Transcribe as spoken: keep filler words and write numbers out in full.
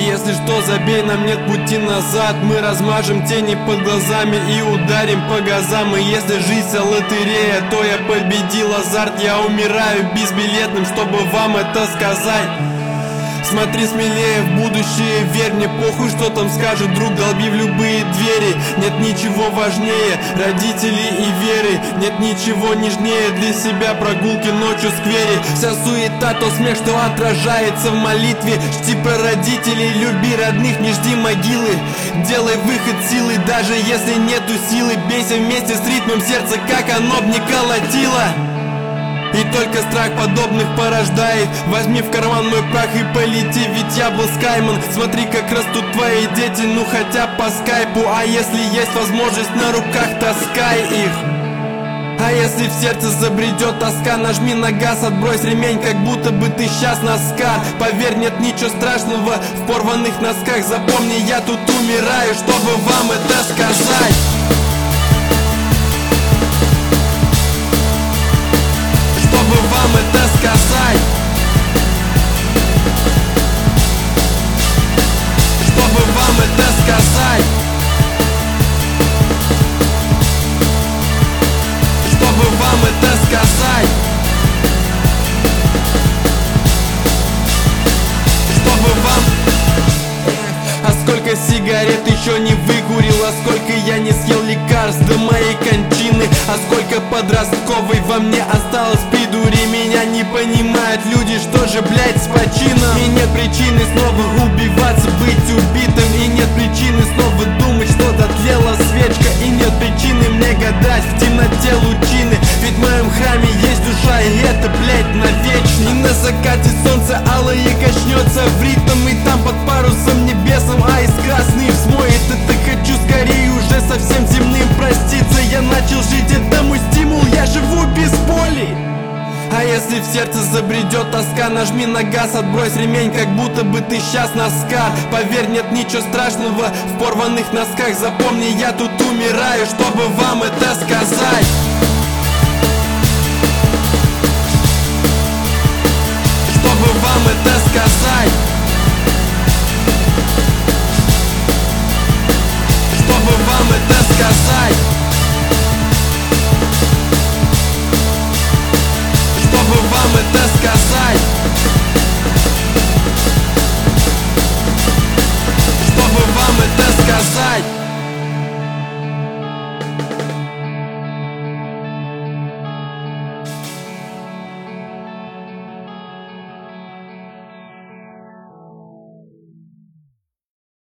если что, забей, нам нет пути назад. Мы размажем тени под глазами и ударим по газам. И если жизнь лотерея, то я победил азарт. Я умираю безбилетным, чтобы вам это сказать. Смотри смелее в будущее, верь мне, похуй, что там скажет друг, долби в любые двери. Нет ничего важнее родителей и веры, нет ничего нежнее для себя прогулки ночью в сквере. Вся суета, то смех, что отражается в молитве. Чти прародителей, люби родных, не жди могилы. Делай выход силы, даже если нету силы. Бейся вместе с ритмом сердца, как оно б не колотило. И только страх подобных порождает. Возьми в карман мой прах и полети, ведь я был Скайман. Смотри, как растут твои дети, ну хотя по скайпу. А если есть возможность, на руках таскай их. А если в сердце забредет тоска, нажми на газ, отбрось ремень, как будто бы ты сейчас носка. Поверь, нет ничего страшного в порванных носках. Запомни, я тут умираю, чтобы вам это сказать. Вам это сказать, чтобы вам это сказать, чтобы вам это сказать, чтобы вам. А сколько сигарет еще не выкурил, а сколько я не съел лекарств до моей кончины, а сколько подростковой во мне осталось придури. Меня не понимают люди, что же, блять, с почином. И нет причины снова убиваться, быть убитым. И нет причины снова думать, что дотлела свечка. И нет причины мне гадать в темноте лучины, ведь в моем храме есть душа, и это, блять, навечно. И на закате солнце алое качнется в ритм, и там под парусом небесным айс красный смоет. Это хочу скорее уже со всем земным проститься. Я начал жить, это мой стимул, я живу без боли. А если в сердце забредет тоска, нажми на газ, отбрось ремень, как будто бы ты сейчас носка. Поверь, нет ничего страшного в порванных носках. Запомни, я тут умираю, чтобы вам это сказать. Чтобы вам это сказать. Чтобы вам это сказать. Чтобы вам это сказать. Чтобы вам это сказать.